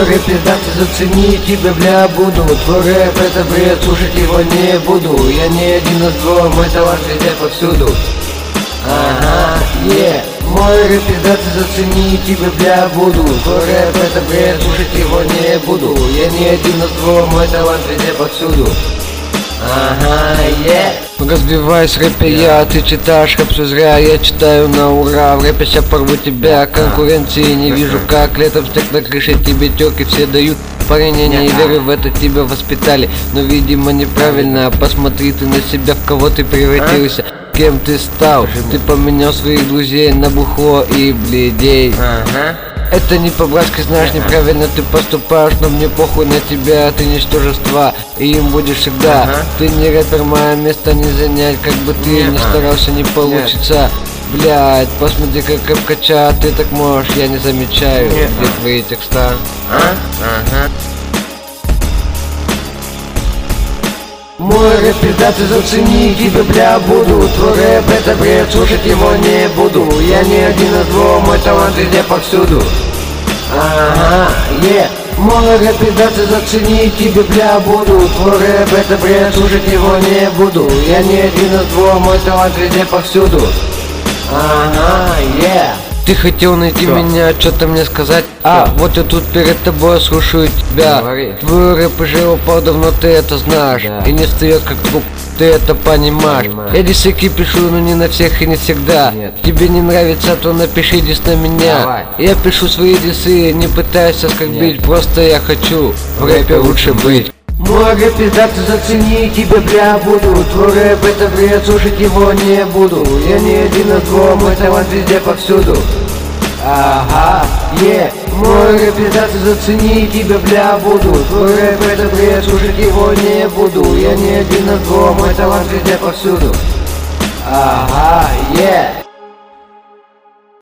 Мой рэп пиздатый, зацени тебя, бля, буду. Твой рэп это бред, слушать его не буду. Я не один из двух, мой талант везде повсюду. Ага, Мой рэп пиздатый, зацени тебя, бля, буду. Твой рэп это бред, слушать его не буду. Я не один из двух, мой талант везде повсюду. Ага, Разбиваюсь в рэпе я, ты читаешь рэп все зря. Я читаю на ура, в рэпе ща порву тебя. Конкуренции не вижу, как летом снег на крыше. Тебе тёрки все дают, парень, я не верю в это, тебя воспитали. Но видимо неправильно, посмотри ты на себя, в кого ты превратился. Кем ты стал? Ты поменял своих друзей на бухло и бледей. Это не по-братски, знаешь, неправильно ты поступаешь. Но мне похуй на тебя, ты ничтожество, и им будешь всегда. Ты не рэпер, мое место не занять. Как бы ты не старался, не получится. Блядь, посмотри, как рэп кача, ты так можешь, я не замечаю. Где твои текста? Мой рэп пиздатый, зацени тебя, бля, буду. Твой рэп это бред, слушать его не буду. Я не один из двух, мой талант везде повсюду. Мой рэп пиздатый, зацени тебя, бля, буду. Твой рэп это бред, слушать его не буду. Я не один из двух, мой талант везде повсюду. Ты хотел найти меня, что-то мне сказать? Вот я тут перед тобой слушаю тебя. Твой рэп уже упал, давно ты это знаешь. И не встает как труп, ты это понимаешь. Я дисеки пишу, но не на всех и не всегда. Тебе не нравится, то напиши дис на меня. Я пишу свои дисы, не пытаюсь оскорбить. Просто я хочу в рэпе лучше быть. Мой рэп пиздатый, зацени тебя, бля, буду. Твой рэп это бред, слушать его не буду. Я не один из двух, мой талант везде повсюду. Мой рэп пиздатый, зацени тебя, бля, буду. Твой рэп это бред, слушать его не буду. Я не один из двух, мой талант везде повсюду.